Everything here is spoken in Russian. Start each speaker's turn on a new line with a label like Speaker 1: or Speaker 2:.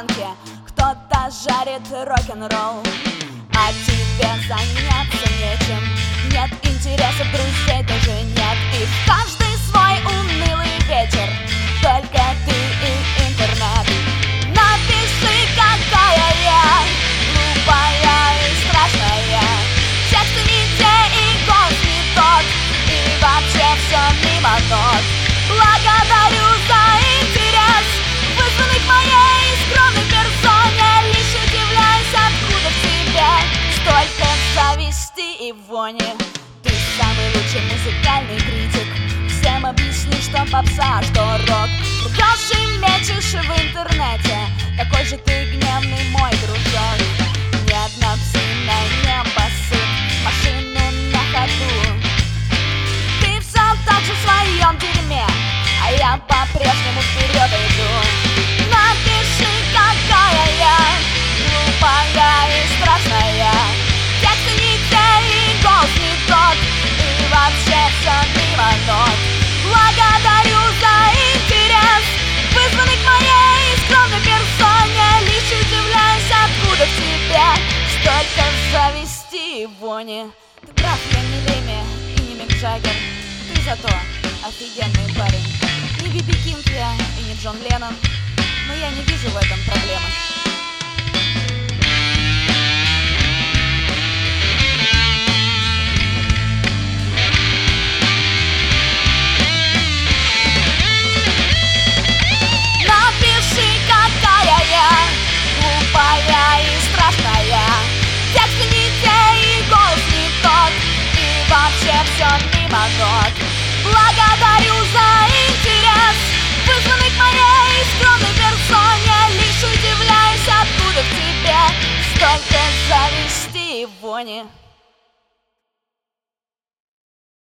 Speaker 1: банке кто-то жарит рок-н-ролл, а тебе заняться нечем. Нет интереса, друзей тоже нет, и в каждый свой унылый вечер только ты и интернет. Напиши, какая я глупая и страшная, тексты не те и голос не тот, и вообще все мимо нот. Благодарю за интерес, вызванный к моей скромной персоне. Лишь удивляюсь, откуда в тебе столько зависти и вони. Ты самый лучший музыкальный критик, всем объясни, что попса, что рок. Рвешь и мечешь в интернете, какой же ты гневный, мой дружок. Нет на псина, небо сыт, машины на ходу. Ты все так же в своем дерьме, а я по-прежнему вперед иду. Напиши, какая я глупая и страшная, тексты не те и голос не тот, и вообще все мимо нот. Благодарю за интерес, вызванный к моей скромной персоне. Лишь удивляюсь, откуда в тебе столько зависти и вони. Ты прав, я не Леми и не Мик Джаггер, ты зато офигенный парень. Не Би-Би Кинг я и не Джон Леннон, но я не вижу в этом проблемы. Напиши, какая я глупая и страшная, тексты не те и голос не тот, и вообще все мимо нот. Благодарю за интерес, вызванный к моей скромной персоне. Лишь удивляюсь, откуда в тебе столько зависти и вони.